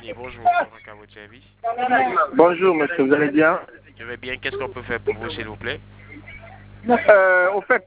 Oui, bonjour, Franck, à votre service. Bonjour, monsieur, vous allez bien? Je vais bien. Qu'est-ce qu'on peut faire pour vous, s'il vous plaît? Au fait,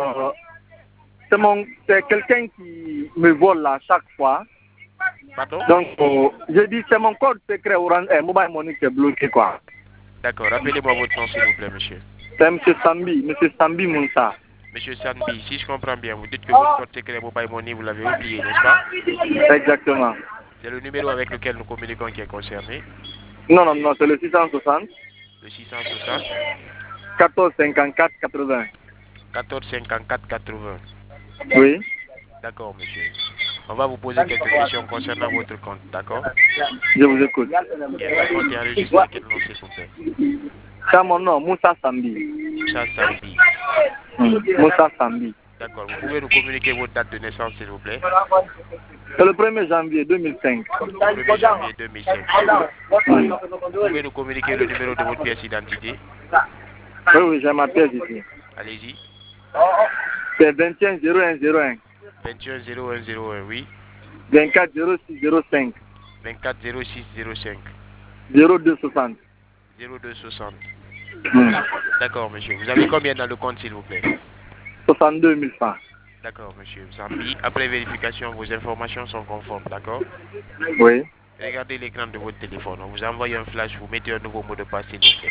c'est quelqu'un qui me vole là chaque fois. Pardon? Donc, je dis c'est mon code secret Orange Mobile Money qui est bloqué, quoi. D'accord. Rappelez-moi votre nom, s'il vous plaît, monsieur. C'est monsieur Sambi Moussa. Monsieur Sanbi, si je comprends bien, vous dites que votre code secret Mobile Money, vous l'avez oublié, n'est-ce pas? Exactement. C'est le numéro avec lequel nous communiquons qui est concerné. Non, c'est le 660 Le 660 14 54 80. 14 54 80. Oui. D'accord, monsieur. On va vous poser quelques questions concernant votre compte, d'accord? Je vous écoute. Bien, le compte est enregistré à quel nom, s'il vous plaît? C'est mon nom, Moussa Sambi. Moussa Sambi. Moussa Sambi. D'accord. Vous pouvez nous communiquer votre date de naissance, s'il vous plaît? C'est le 1er janvier 2005. Le 1er janvier 2005. Oui, Vous pouvez nous communiquer le numéro de votre pièce d'identité? oui, j'ai ma pièce ici. Allez-y. C'est 21 01 01. 21 01 01, oui. 24 06 05. 24 06 05. 02 60. 02 60. Hmm. D'accord, monsieur. Vous avez combien dans le compte, s'il vous plaît? 62 000 francs. D'accord, monsieur Zambi. Après vérification, vos informations sont conformes, d'accord? Oui. Regardez l'écran de votre téléphone. On vous envoie un flash, vous mettez un nouveau mot de passe, s'il vous plaît.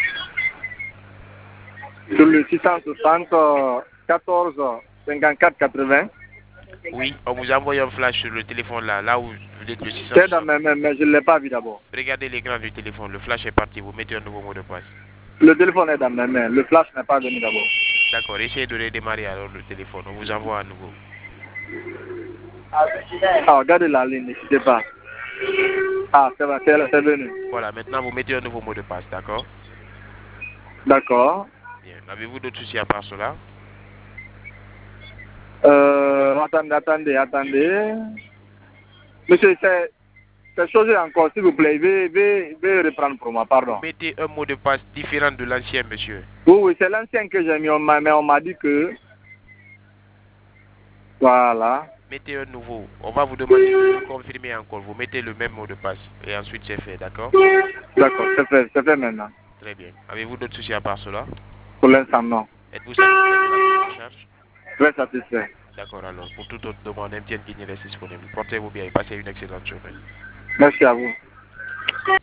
Sur le 660 14 54 80. Oui, on vous envoie un flash sur le téléphone là où vous êtes le C'est dans 660. mes mains, mais je ne l'ai pas vu d'abord. Regardez l'écran du téléphone, le flash est parti, vous mettez un nouveau mot de passe. Le téléphone est dans mes mains, le flash n'est pas venu d'abord. D'accord, essayez de redémarrer alors le téléphone, on vous envoie à nouveau. Ah, regardez la ligne, n'hésitez pas. Ah, c'est vrai, c'est venu. Voilà, maintenant vous mettez un nouveau mot de passe, d'accord? D'accord. Bien, avez-vous d'autres soucis à part cela? Attendez. Monsieur, c'est changé encore, s'il vous plaît. Veuillez reprendre pour moi, pardon. Vous mettez un mot de passe différent de l'ancien, monsieur. Oui, c'est l'ancien que j'ai mis, mais on m'a dit que... Voilà. Mettez un nouveau. On va vous demander de confirmer encore. Vous mettez le même mot de passe. Et ensuite, c'est fait, d'accord? D'accord, c'est fait maintenant. Très bien. Avez-vous d'autres soucis à part cela? Pour l'instant, non. Êtes-vous satisfait de la prise en charge? Très satisfait. D'accord, alors. Pour toute autre demande, MTN Guinée reste disponible. Portez-vous bien et passez une excellente journée. Merci à vous.